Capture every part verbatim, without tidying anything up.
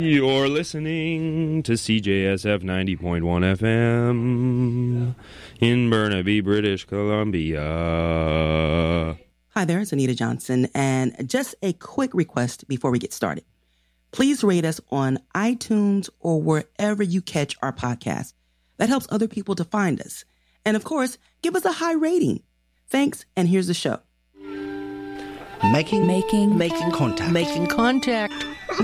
You're listening to C J S F ninety point one F M in Burnaby, British Columbia. Hi there, it's Anita Johnson, and just a quick request before we get started. Please rate us on iTunes or wherever you catch our podcast. That helps other people to find us. And of course, give us a high rating. Thanks, and here's the show. Making, making, making contact. Making contact.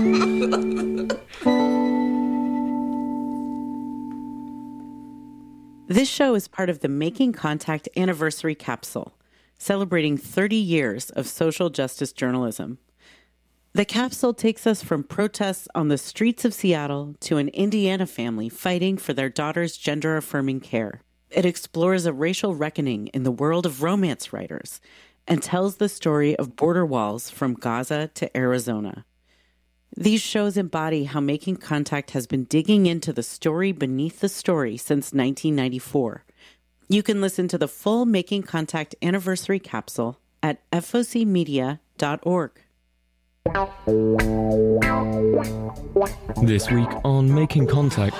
This show is part of the Making Contact Anniversary Capsule, celebrating thirty years of social justice journalism. The capsule takes us from protests on the streets of Seattle to an Indiana family fighting for their daughter's gender-affirming care. It explores a racial reckoning in the world of romance writers and tells the story of border walls from Gaza to Arizona. These shows embody how Making Contact has been digging into the story beneath the story since nineteen ninety-four. You can listen to the full Making Contact Anniversary Capsule at F O C media dot org. This week on Making Contact.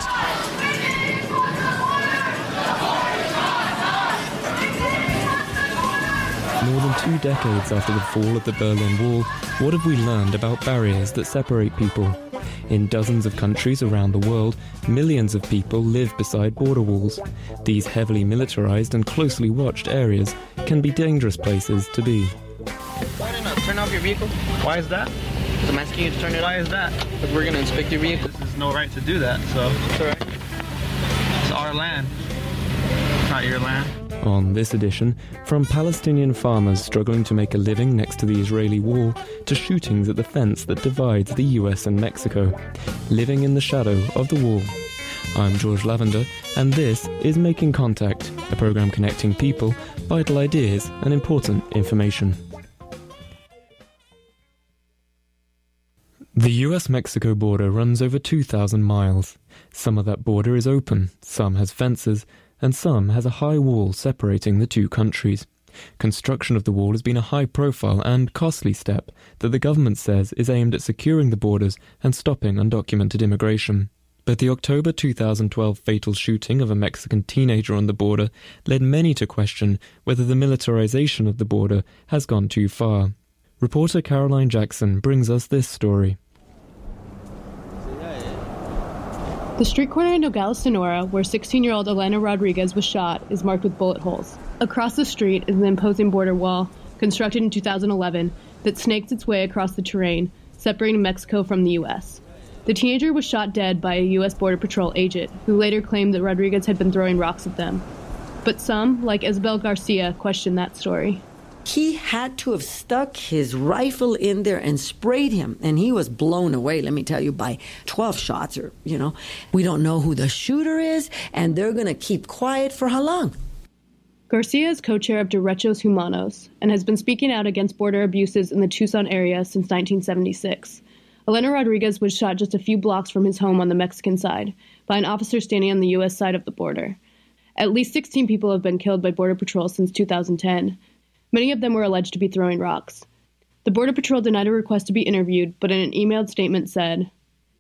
More than two decades after the fall of the Berlin Wall, what have we learned about barriers that separate people? In dozens of countries around the world, millions of people live beside border walls. These heavily militarized and closely watched areas can be dangerous places to be. Why did not turn off your vehicle? Why is that? Because I'm asking you to turn it off. Why is that? Because we're going to inspect your vehicle. There's no right to do that, so it's all right. It's our land. It's not your land. On this edition, from Palestinian farmers struggling to make a living next to the Israeli wall to shootings at the fence that divides the U S and Mexico, living in the shadow of the wall. I'm George Lavender, and this is Making Contact, a program connecting people, vital ideas, and important information. The U S Mexico border runs over two thousand miles. Some of that border is open, some has fences, and some has a high wall separating the two countries. Construction of the wall has been a high-profile and costly step that the government says is aimed at securing the borders and stopping undocumented immigration. But the October two thousand twelve fatal shooting of a Mexican teenager on the border led many to question whether the militarization of the border has gone too far. Reporter Caroline Jackson brings us this story. The street corner in Nogales, Sonora, where sixteen-year-old Elena Rodriguez was shot, is marked with bullet holes. Across the street is an imposing border wall, constructed in two thousand eleven, that snakes its way across the terrain, separating Mexico from the U S. The teenager was shot dead by a U S Border Patrol agent, who later claimed that Rodriguez had been throwing rocks at them. But some, like Isabel Garcia, question that story. He had to have stuck his rifle in there and sprayed him, and he was blown away, let me tell you, by twelve shots, or, you know. We don't know who the shooter is, and they're going to keep quiet for how long? Garcia is co-chair of Derechos Humanos and has been speaking out against border abuses in the Tucson area since nineteen seventy-six. Elena Rodriguez was shot just a few blocks from his home on the Mexican side by an officer standing on the U S side of the border. At least sixteen people have been killed by Border Patrol since two thousand ten. Many of them were alleged to be throwing rocks. The Border Patrol denied a request to be interviewed, but in an emailed statement said,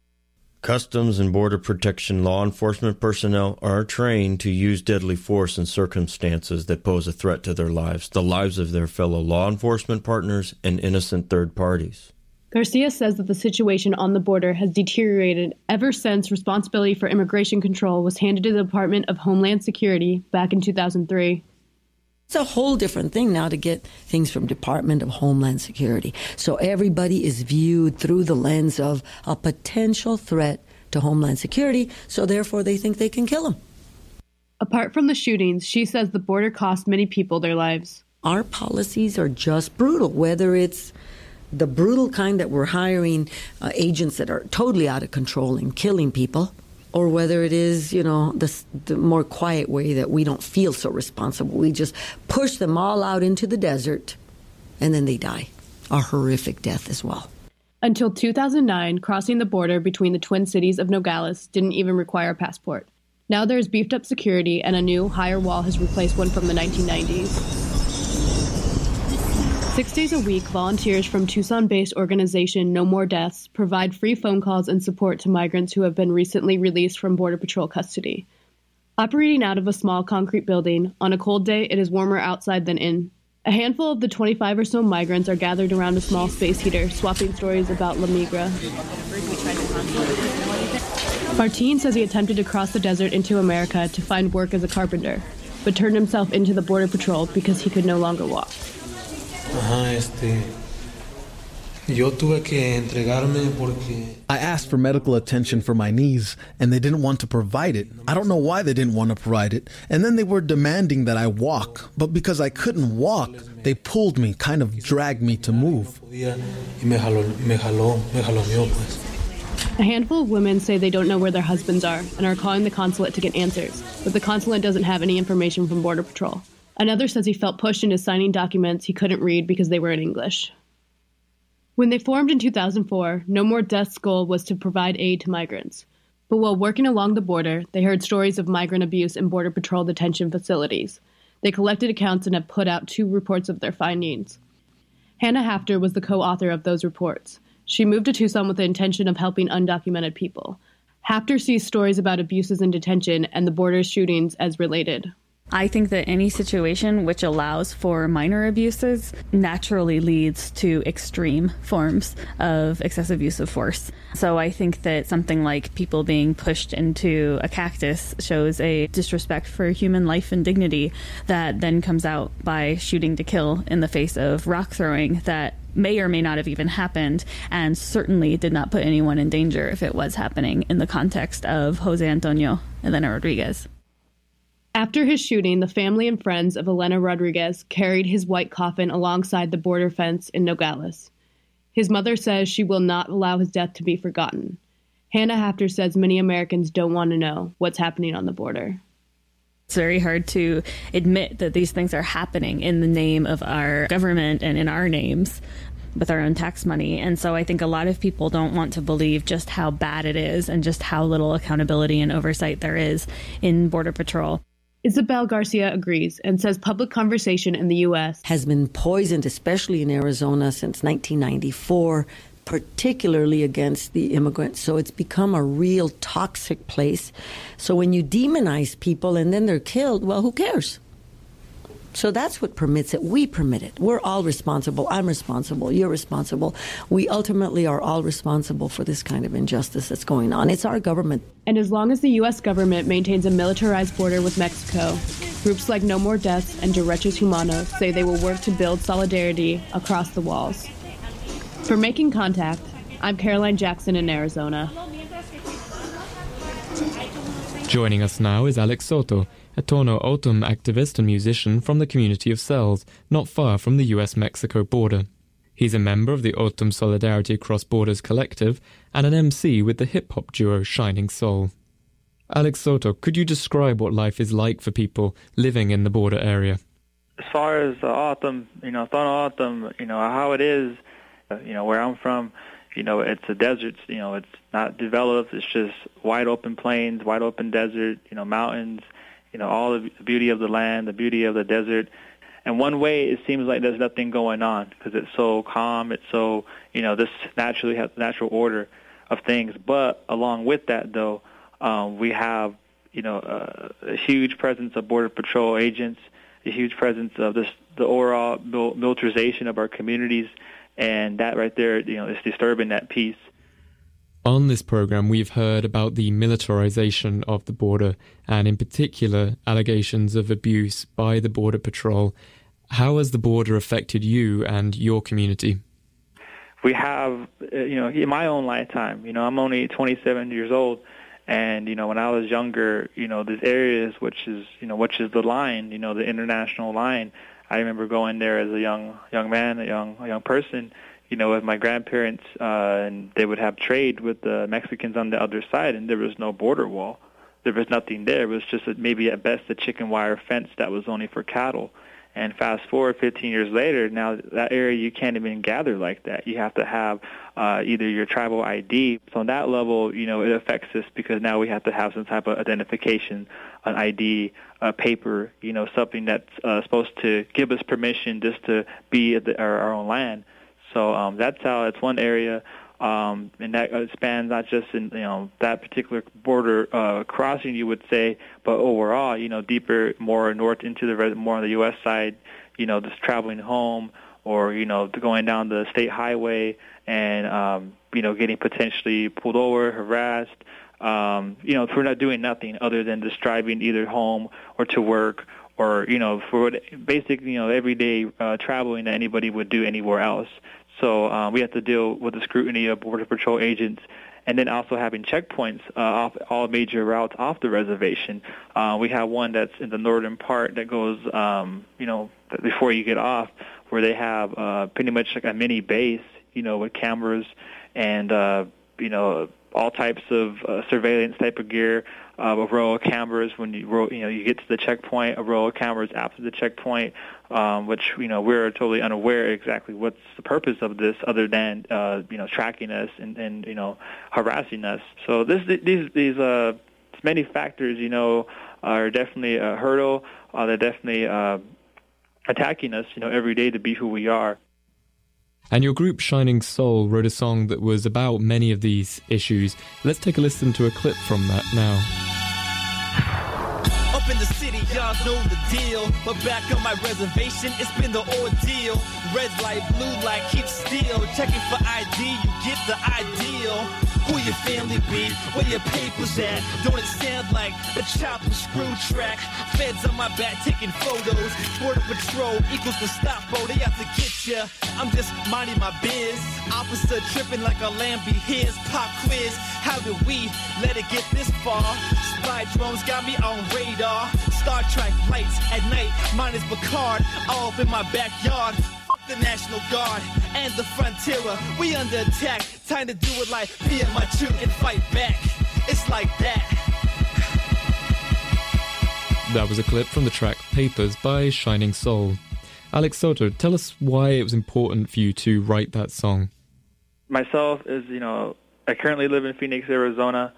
Customs and Border Protection law enforcement personnel are trained to use deadly force in circumstances that pose a threat to their lives, the lives of their fellow law enforcement partners, and innocent third parties. Garcia says that the situation on the border has deteriorated ever since responsibility for immigration control was handed to the Department of Homeland Security back in two thousand three. It's a whole different thing now to get things from Department of Homeland Security. So everybody is viewed through the lens of a potential threat to Homeland Security, so therefore they think they can kill them. Apart from the shootings, she says the border cost many people their lives. Our policies are just brutal, whether it's the brutal kind that we're hiring uh, agents that are totally out of control and killing people, or whether it is, you know, the, the more quiet way that we don't feel so responsible. We just push them all out into the desert, and then they die. A horrific death as well. Until two thousand nine, crossing the border between the twin cities of Nogales didn't even require a passport. Now there's beefed up security, and a new, higher wall has replaced one from the nineteen nineties. Six days a week, volunteers from Tucson-based organization No More Deaths provide free phone calls and support to migrants who have been recently released from Border Patrol custody. Operating out of a small concrete building, on a cold day it is warmer outside than in. A handful of the twenty-five or so migrants are gathered around a small space heater, swapping stories about La Migra. Martin says he attempted to cross the desert into America to find work as a carpenter, but turned himself into the Border Patrol because he could no longer walk. Ajá, este, yo tuve que entregarme porque... I asked for medical attention for my knees, and they didn't want to provide it. I don't know why they didn't want to provide it. And then they were demanding that I walk. But because I couldn't walk, they pulled me, kind of dragged me to move. A handful of women say they don't know where their husbands are and are calling the consulate to get answers, but the consulate doesn't have any information from Border Patrol. Another says he felt pushed into signing documents he couldn't read because they were in English. When they formed in two thousand four, No More Death's goal was to provide aid to migrants. But while working along the border, they heard stories of migrant abuse in Border Patrol detention facilities. They collected accounts and have put out two reports of their findings. Hannah Hafter was the co-author of those reports. She moved to Tucson with the intention of helping undocumented people. Hafter sees stories about abuses in detention and the border shootings as related. I think that any situation which allows for minor abuses naturally leads to extreme forms of excessive use of force. So I think that something like people being pushed into a cactus shows a disrespect for human life and dignity that then comes out by shooting to kill in the face of rock throwing that may or may not have even happened, and certainly did not put anyone in danger if it was happening in the context of Jose Antonio Elena Rodriguez. After his shooting, the family and friends of Elena Rodriguez carried his white coffin alongside the border fence in Nogales. His mother says she will not allow his death to be forgotten. Hannah Hafter says many Americans don't want to know what's happening on the border. It's very hard to admit that these things are happening in the name of our government and in our names with our own tax money. And so I think a lot of people don't want to believe just how bad it is and just how little accountability and oversight there is in Border Patrol. Isabel Garcia agrees and says public conversation in the U S has been poisoned, especially in Arizona, since nineteen ninety-four, particularly against the immigrants. So it's become a real toxic place. So when you demonize people and then they're killed, well, who cares? So that's what permits it. We permit it. We're all responsible. I'm responsible. You're responsible. We ultimately are all responsible for this kind of injustice that's going on. It's our government. And as long as the U S government maintains a militarized border with Mexico, groups like No More Deaths and Derechos Humanos say they will work to build solidarity across the walls. For Making Contact, I'm Caroline Jackson in Arizona. Joining us now is Alex Soto, a Tono O'odham activist and musician from the community of Cells, not far from the U S Mexico border. He's a member of the O'odham Solidarity Across Borders Collective and an M C with the hip-hop duo Shining Soul. Alex Soto, could you describe what life is like for people living in the border area? As far as uh, O'odham, you know, Tono O'odham, you know, how it is, uh, you know, where I'm from, you know, it's a desert, you know, it's not developed, it's just wide open plains, wide open desert, you know, mountains, you know, all the beauty of the land, the beauty of the desert. And one way it seems like there's nothing going on because it's so calm, it's so, you know, this naturally has natural order of things. But along with that, though, um, we have, you know, uh, a huge presence of Border Patrol agents, a huge presence of this, the overall militarization of our communities, and that right there, you know, is disturbing that peace. On this program, we've heard about the militarization of the border and in particular allegations of abuse by the Border Patrol. How has the border affected you and your community? We have, you know, in my own lifetime, you know, I'm only twenty-seven years old, and, you know, when I was younger, you know, there's areas which is, you know, which is the line, you know, the international line. I remember going there as a young young man, a young a young person, you know, with my grandparents, uh, and they would have trade with the Mexicans on the other side, and there was no border wall. There was nothing there. It was just a, maybe at best a chicken wire fence that was only for cattle. And fast forward fifteen years later, now that area you can't even gather like that. You have to have uh, either your tribal I D. So on that level, you know, it affects us because now we have to have some type of identification, an I D, a paper, you know, something that's uh, supposed to give us permission just to be at the, our, our own land. So um, that's how it's one area. Um, and that spans not just in, you know, that particular border uh, crossing, you would say, but overall, you know, deeper, more north into the, more on the U S side, you know, just traveling home or, you know, going down the state highway and, um, you know, getting potentially pulled over, harassed, um, you know, for not doing nothing other than just driving either home or to work or, you know, for what basic, you know, everyday uh, traveling that anybody would do anywhere else. So uh, we have to deal with the scrutiny of Border Patrol agents and then also having checkpoints uh, off all major routes off the reservation. Uh, we have one that's in the northern part that goes, um, you know, before you get off, where they have uh, pretty much like a mini base, you know, with cameras and, uh, you know, all types of uh, surveillance type of gear, uh, a row of cameras when you, row, you know, you get to the checkpoint, a row of cameras after the checkpoint, um, which, you know, we're totally unaware exactly what's the purpose of this other than, uh, you know, tracking us and, and, you know, harassing us. So this, these, these, uh, many factors, you know, are definitely a hurdle. Uh, they're definitely uh, attacking us, you know, every day to be who we are. And your group Shining Soul wrote a song that was about many of these issues. Let's take a listen to a clip from that now. Up in the city, y'all know the deal. But back on my reservation, it's been the ordeal. Red light, blue light, keep still. Checking for I D, you get the ideal. Who your family be? Where your papers at? Don't it sound like a chop and screw track? Feds on my back taking photos. Border Patrol equals the stop, bro. They have to get ya. I'm just minding my biz. Officer tripping like a Lambie. Here's pop quiz. How did we let it get this far? Spy drones got me on radar. Star Trek lights at night. Mine is Picard. All up in my backyard. The National Guard and the Frontiera, we under attack. Time to do it like P M I two and fight back. It's like that. That was a clip from the track Papers by Shining Soul. Alex Soto, tell us why it was important for you to write that song. Myself is, you know, I currently live in Phoenix, Arizona.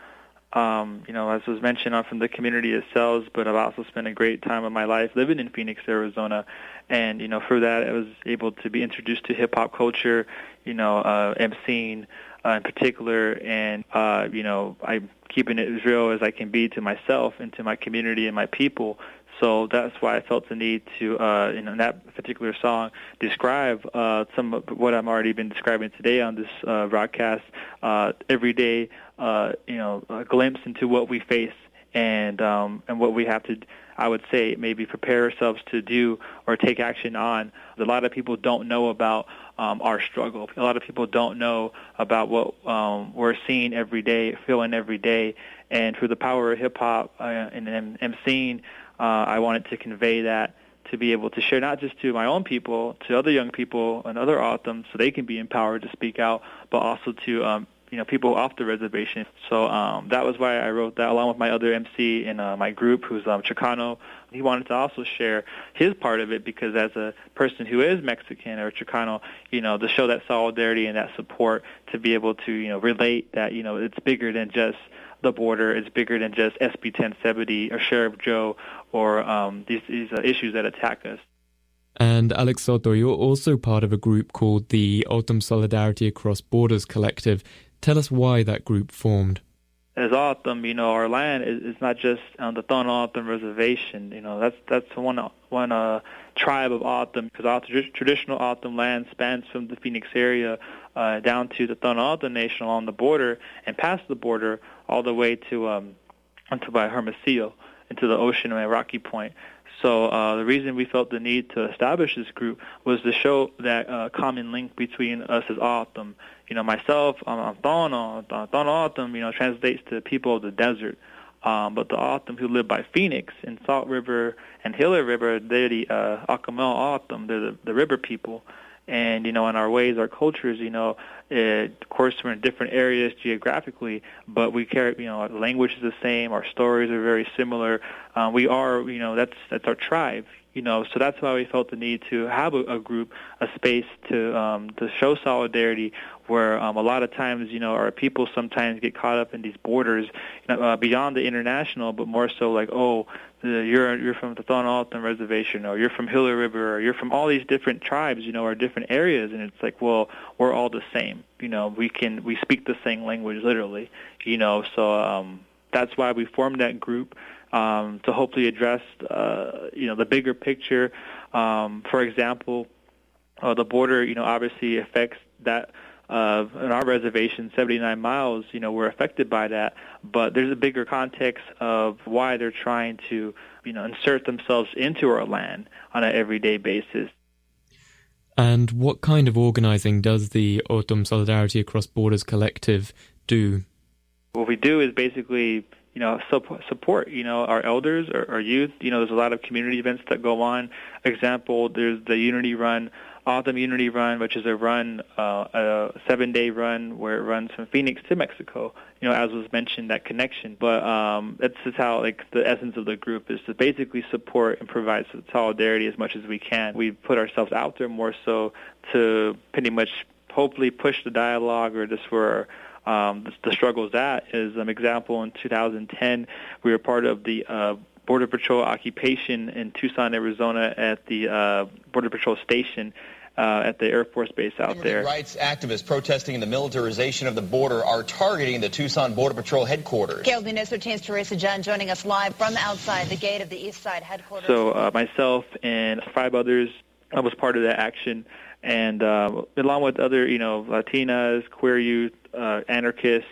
Um, you know, as was mentioned, I'm from the community itself, but I've also spent a great time of my life living in Phoenix, Arizona. And, you know, for that, I was able to be introduced to hip-hop culture, you know, uh, emceeing uh, in particular. And, uh, you know, I'm keeping it as real as I can be to myself and to my community and my people. So that's why I felt the need to, uh, you know, in that particular song, describe uh, some of what I've already been describing today on this uh, broadcast, uh, every day, uh, you know, a glimpse into what we face and um, and what we have to, I would say, maybe prepare ourselves to do or take action on. A lot of people don't know about um, our struggle. A lot of people don't know about what um, we're seeing every day, feeling every day. And through the power of hip-hop uh, and, and emceeing, Uh, I wanted to convey that, to be able to share not just to my own people, to other young people and other O'odhams, so they can be empowered to speak out, but also to um, you know people off the reservation. So um, that was why I wrote that, along with my other M C in uh, my group, who's um, Chicano. He wanted to also share his part of it because, as a person who is Mexican or Chicano, you know, to show that solidarity and that support, to be able to you know relate that you know it's bigger than just the border, is bigger than just S B ten seventy or Sheriff Joe or um, these, these uh, issues that attack us. And Alex Soto, you're also part of a group called the O'odham Solidarity Across Borders Collective. Tell us why that group formed. As O'odham, you know, our land is, is not just on the Tohono O'odham Reservation. You know, that's that's one one uh, tribe of O'odham, because our traditional O'odham land spans from the Phoenix area uh, down to the Tohono O'odham Nation along the border and past the border all the way to um, onto by Hermosillo, into the ocean and Rocky Point. So uh, the reason we felt the need to establish this group was to show that uh, common link between us as O'odham. You know, myself, I'm Tohono. Tohono O'odham, you know, translates to people of the desert. Um, but the O'odham who live by Phoenix and Salt River and Gila River, they're the uh, Acamel O'odham. They're the, the river people. And, you know, in our ways, our cultures, you know, Uh, of course, we're in different areas geographically, but we carry, you know, our language is the same. Our stories are very similar. Uh, we are, you know, that's that's our tribe, you know. So that's why we felt the need to have a, a group, a space to um, to show solidarity. Where um, a lot of times, you know, our people sometimes get caught up in these borders, you know, uh, beyond the international, but more so like, oh, the, you're you're from the Tohono Reservation, or you're from Gila River, or you're from all these different tribes, you know, or different areas, and it's like, well, we're all the same, you know, we can we speak the same language, literally, you know, so um, that's why we formed that group um, to hopefully address, uh, you know, the bigger picture. Um, for example, uh, the border, you know, obviously affects that. Uh, in our reservation, seventy-nine miles, you know, we're affected by that. But there's a bigger context of why they're trying to, you know, insert themselves into our land on an everyday basis. And what kind of organizing does the O'odham Solidarity Across Borders Collective do? What we do is basically, you know, support, you know, our elders, our, our youth. You know, there's a lot of community events that go on. Example, there's the Unity Run, O'odham Unity Run, which is a run, uh, a seven-day run where it runs from Phoenix to Mexico. You know, as was mentioned, that connection. But um, that's just how, like, the essence of the group is to basically support and provide solidarity as much as we can. We put ourselves out there more so to pretty much hopefully push the dialogue, or just where um, the, the struggle's at. Is an example, in two thousand ten, we were part of the uh, Border Patrol occupation in Tucson, Arizona, at the uh, Border Patrol station uh, at the Air Force Base out Human there. Rights activists protesting the militarization of the border are targeting the Tucson Border Patrol headquarters. K L B News thirteen's Teresa John joining us live from outside the gate of the East Side headquarters. So uh, myself and five others, I was part of that action, and uh, along with other, you know, Latinas, queer youth, uh, anarchists,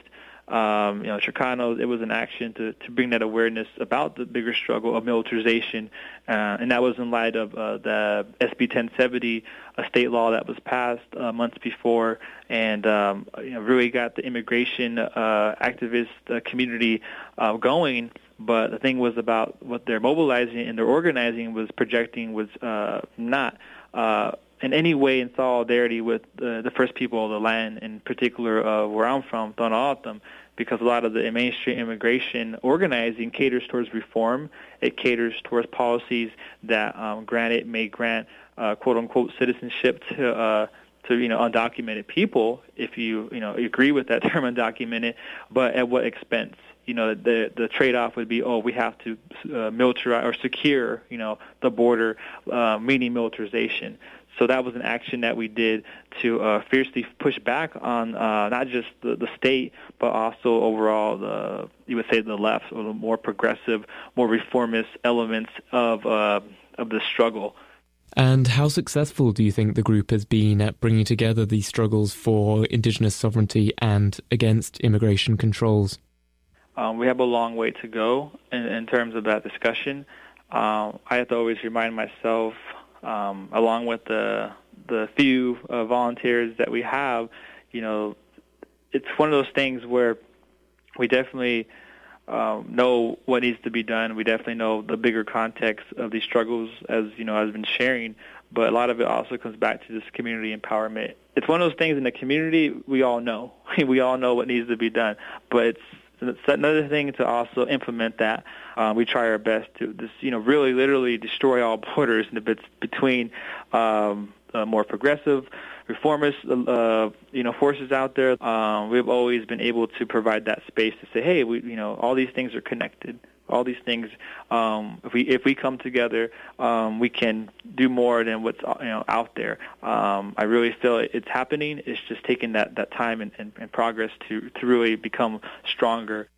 Um, you know, Chicanos, it was an action to, to bring that awareness about the bigger struggle of militarization, uh, and that was in light of uh, the S B ten seventy, a state law that was passed uh, months before, and um, you know, really got the immigration uh, activist uh, community uh, going. But the thing was about what they're mobilizing and they're organizing was projecting was uh, not uh, in any way in solidarity with uh, the first people of the land, in particular uh, where I'm from, Tohono, because a lot of the mainstream immigration organizing caters towards reform. It caters towards policies that, um, granted, may grant uh, quote-unquote citizenship to uh, to you know undocumented people, if you you know agree with that term, undocumented, but at what expense? You know, the the trade-off would be, oh, we have to uh, militarize or secure, you know, the border, uh, meaning militarization. So that was an action that we did to uh, fiercely push back on uh, not just the, the state, but also overall the, you would say, the left, or the more progressive, more reformist elements of uh, of the struggle. And how successful do you think the group has been at bringing together these struggles for indigenous sovereignty and against immigration controls? Um, we have a long way to go in, in terms of that discussion. Um, I have to always remind myself, um, along with the the few uh, volunteers that we have, you know, it's one of those things where we definitely um, know what needs to be done. We definitely know the bigger context of these struggles, as you know, I've been sharing. But a lot of it also comes back to this community empowerment. It's one of those things in the community we all know. We all know what needs to be done, but it's It's another thing to also implement that. Um, we try our best to, just, you know, really literally destroy all borders in the bits between um, uh, more progressive, reformist, uh, you know, forces out there. Um, we've always been able to provide that space to say, hey, we, you know, all these things are connected. All these things, um, if we if we come together, um, we can do more than what's you know out there. Um, I really feel it's happening. It's just taking that, that time and, and, and progress to, to really become stronger.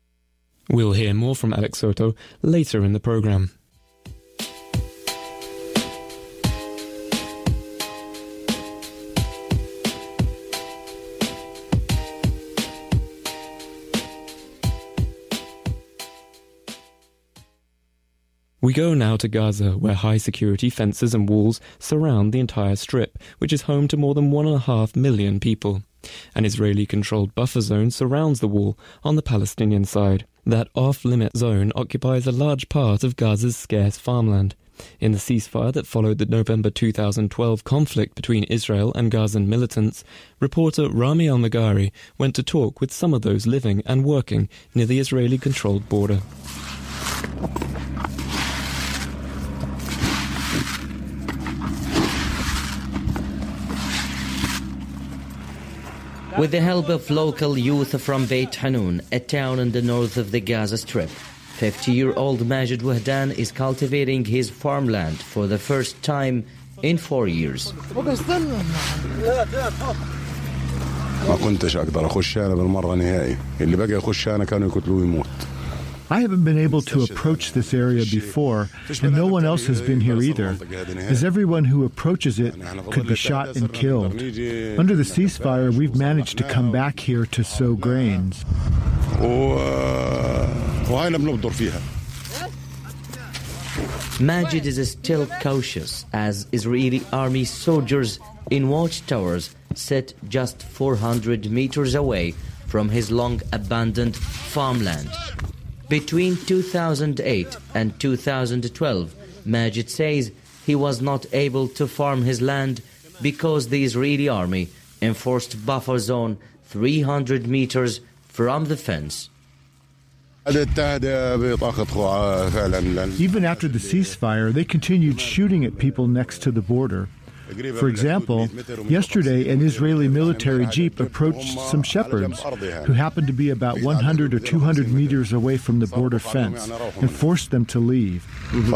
We'll hear more from Alex Soto later in the program. We go now to Gaza, where high-security fences and walls surround the entire strip, which is home to more than one and a half million people. An Israeli-controlled buffer zone surrounds the wall on the Palestinian side. That off-limit zone occupies a large part of Gaza's scarce farmland. In the ceasefire that followed the November two thousand twelve conflict between Israel and Gazan militants, reporter Rami Al-Magari went to talk with some of those living and working near the Israeli-controlled border. With the help of local youth from Beit Hanun, a town in the north of the Gaza Strip, fifty-year-old Majid Wahdan is cultivating his farmland for the first time in four years. ما كنتش أقدر أخش أنا بالمرة نهائي اللي بقى يخش أنا كانوا يقتلوه يموت. I haven't been able to approach this area before, and no one else has been here either, as everyone who approaches it could be shot and killed. Under the ceasefire, we've managed to come back here to sow grains. Majid is still cautious as Israeli army soldiers in watchtowers set just four hundred meters away from his long-abandoned farmland. Between two thousand eight and two thousand twelve, Majid says he was not able to farm his land because the Israeli army enforced buffer zone three hundred meters from the fence. Even after the ceasefire, they continued shooting at people next to the border. For example, yesterday an Israeli military jeep approached some shepherds who happened to be about one hundred or two hundred meters away from the border fence and forced them to leave.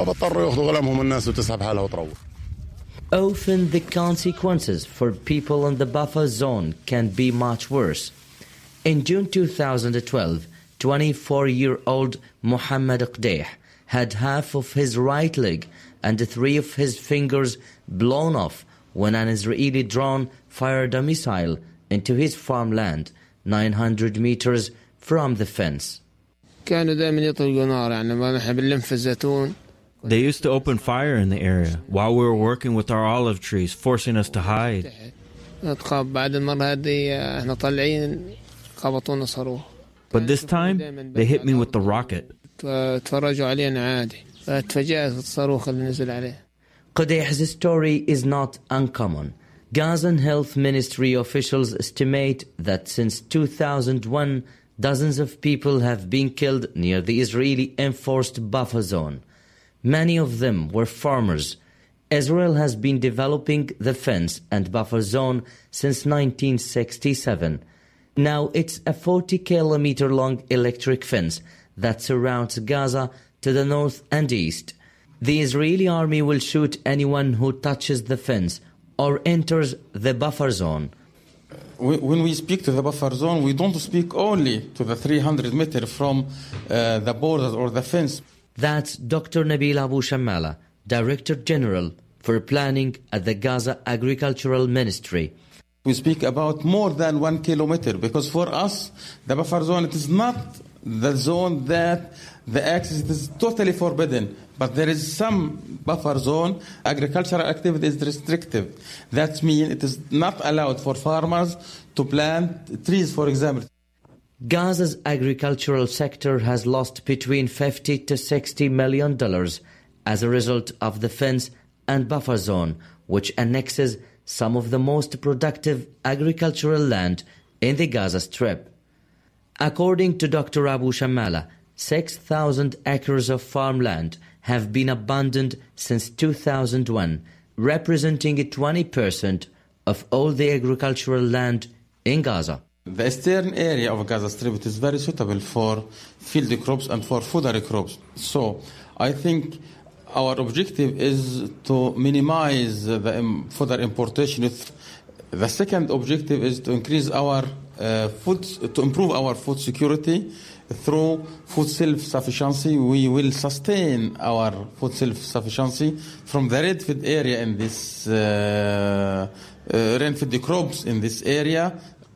Often the consequences for people in the buffer zone can be much worse. In June two thousand twelve, twenty-four-year-old Mohammed Qdeih had half of his right leg and three of his fingers blown off when an Israeli drone fired a missile into his farmland nine hundred meters from the fence. They used to open fire in the area while we were working with our olive trees, forcing us to hide. But this time, they hit me with the rocket. Qdeih's story is not uncommon. Gazan Health Ministry officials estimate that since two thousand one, dozens of people have been killed near the Israeli-enforced buffer zone. Many of them were farmers. Israel has been developing the fence and buffer zone since nineteen sixty-seven. Now it's a forty kilometer long electric fence that surrounds Gaza to the north and east. The Israeli army will shoot anyone who touches the fence or enters the buffer zone. When we speak to the buffer zone, we don't speak only to the three hundred meters from uh, the borders or the fence. That's Doctor Nabil Abu Shamala, Director General for Planning at the Gaza Agricultural Ministry. We speak about more than one kilometer because for us, the buffer zone, it is not the zone that the access is totally forbidden. But there is some buffer zone, agricultural activity is restrictive. That means it is not allowed for farmers to plant trees, for example. Gaza's agricultural sector has lost between fifty to sixty million dollars as a result of the fence and buffer zone, which annexes some of the most productive agricultural land in the Gaza Strip. According to Doctor Abu Shamala, six thousand acres of farmland have been abandoned since two thousand one, representing twenty percent of all the agricultural land in Gaza. The eastern area of Gaza Strip is very suitable for field crops and for fodder crops. So I think our objective is to minimize the fodder importation. The second objective is to increase our uh, food, to improve our food security through food self-sufficiency. We will sustain our food self-sufficiency from the red-fed area in this uh, uh, rain-fed crops in this area.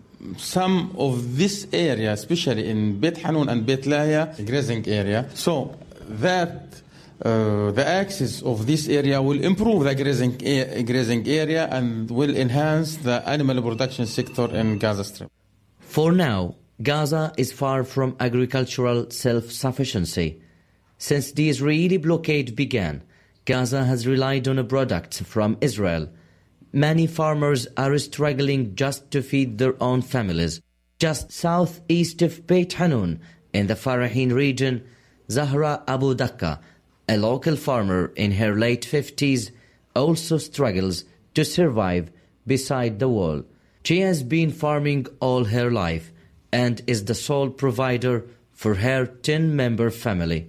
Some of this area, especially in Beit Hanun and Beit Lahiya, grazing area, so that uh, the access of this area will improve the grazing, a- grazing area and will enhance the animal production sector in Gaza Strip. For now, Gaza is far from agricultural self-sufficiency. Since the Israeli blockade began, Gaza has relied on products from Israel. Many farmers are struggling just to feed their own families. Just southeast of Beit Hanun, in the Farahin region, Zahra Abu Dakka, a local farmer in her late fifties, also struggles to survive beside the wall. She has been farming all her life and is the sole provider for her ten-member family.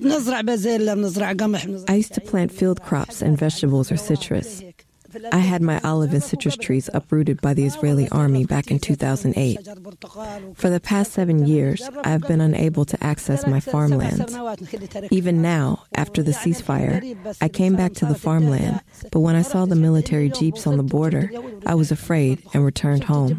I used to plant field crops and vegetables or citrus. I had my olive and citrus trees uprooted by the Israeli army back in two thousand eight. For the past seven years, I have been unable to access my farmlands. Even now, after the ceasefire, I came back to the farmland, but when I saw the military jeeps on the border, I was afraid and returned home.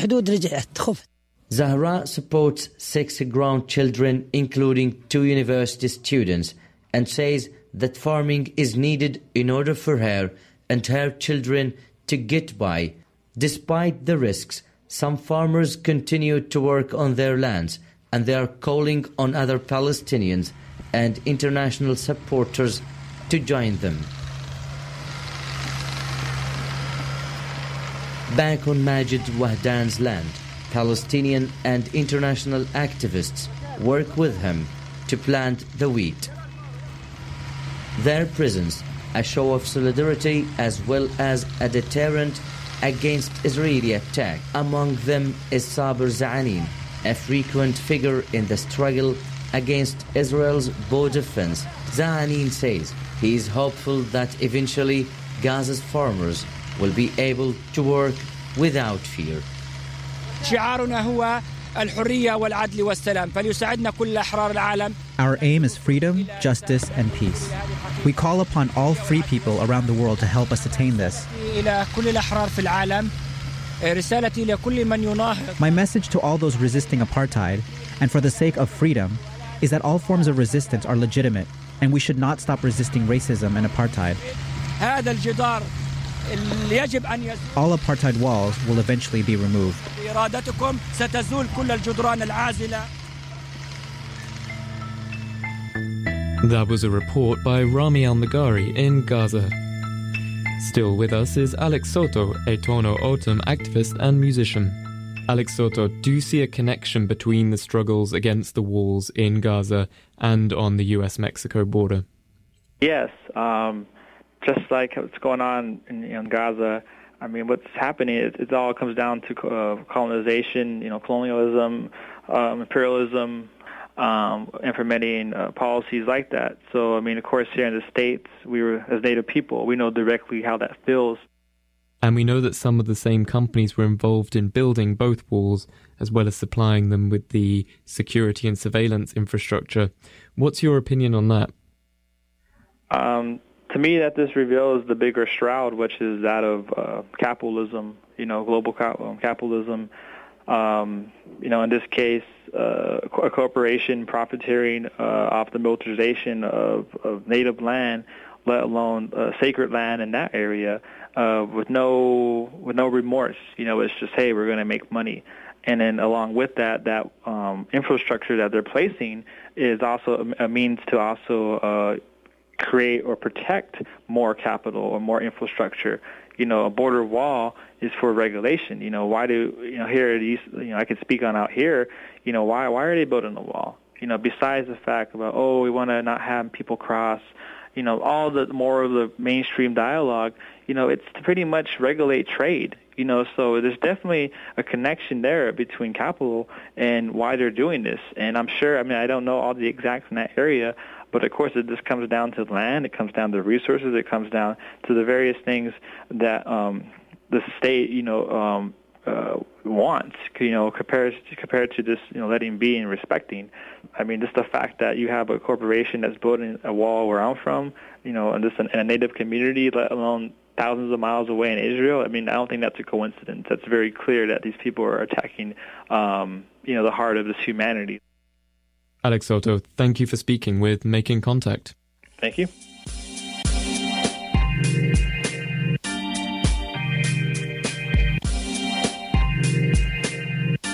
Zahra supports six grown children, including two university students, and says that farming is needed in order for her and her children to get by. Despite the risks, some farmers continue to work on their lands, and they are calling on other Palestinians and international supporters to join them. Back on Majid Wahdan's land, Palestinian and international activists work with him to plant the wheat. Their presence, a show of solidarity as well as a deterrent against Israeli attack. Among them is Saber Za'anin, a frequent figure in the struggle against Israel's border fence. Za'anin says he is hopeful that eventually Gaza's farmers will be able to work without fear. Our aim is freedom, justice, and peace. We call upon all free people around the world to help us attain this. My message to all those resisting apartheid, and for the sake of freedom, is that all forms of resistance are legitimate, and we should not stop resisting racism and apartheid. All apartheid walls will eventually be removed. That was a report by Rami Al-Magari in Gaza. Still with us is Alex Soto, a Tono Otum activist and musician. Alex Soto, do you see a connection between the struggles against the walls in Gaza and on the U S Mexico border? Yes. Um, just like what's going on in, in Gaza, I mean, what's happening, it, it all comes down to uh, colonization, you know, colonialism, um, imperialism, um, implementing uh, policies like that. So, I mean, of course, here in the States, we were, as Native people, we know directly how that feels. And we know that some of the same companies were involved in building both walls, as well as supplying them with the security and surveillance infrastructure. What's your opinion on that? Um, to me, that this reveals the bigger shroud, which is that of uh, capitalism, you know, global cap- capitalism. Um, you know, in this case, uh, a corporation profiteering uh, off the militarization of, of native land, let alone uh, sacred land in that area, uh, with no with no remorse. You know, it's just, hey, we're going to make money. And then along with that, that um, infrastructure that they're placing is also a, a means to also uh, create or protect more capital or more infrastructure. You know, a border wall is for regulation. You know, why do, you know, here, you know, I can speak on out here, you know, why why are they building the wall? You know, besides the fact about, oh, we want to not have people cross, you know, all the more of the mainstream dialogue, you know, it's to pretty much regulate trade. You know, so there's definitely a connection there between capital and why they're doing this. And I'm sure, I mean, I don't know all the exacts in that area, but of course it just comes down to land, it comes down to resources, it comes down to the various things that um, the state, you know, um, uh, wants, you know, compared to, compared to just, you know, letting be and respecting. I mean, just the fact that you have a corporation that's building a wall where I'm from, you know, and just in a native community, let alone thousands of miles away in Israel, I mean, I don't think that's a coincidence. That's very clear that these people are attacking, um, you know, the heart of this humanity. Alex Soto, thank you for speaking with Making Contact. Thank you.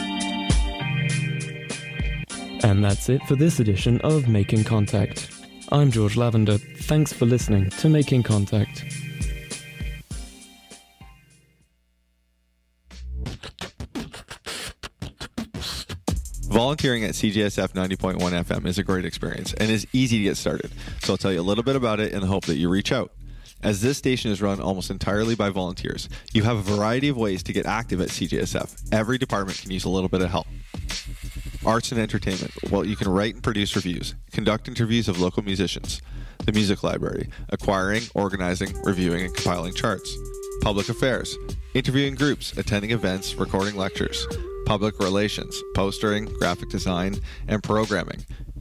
And that's it for this edition of Making Contact. I'm George Lavender. Thanks for listening to Making Contact. Volunteering at C J S F ninety point one F M is a great experience and is easy to get started, so I'll tell you a little bit about it in the hope that you reach out. As this station is run almost entirely by volunteers, you have a variety of ways to get active at C J S F. Every department can use a little bit of help. Arts and entertainment. Well, you can write and produce reviews, conduct interviews of local musicians, the music library, acquiring, organizing, reviewing, and compiling charts. Public affairs. Interviewing groups, attending events, recording lectures. Public relations, postering, graphic design, and programming.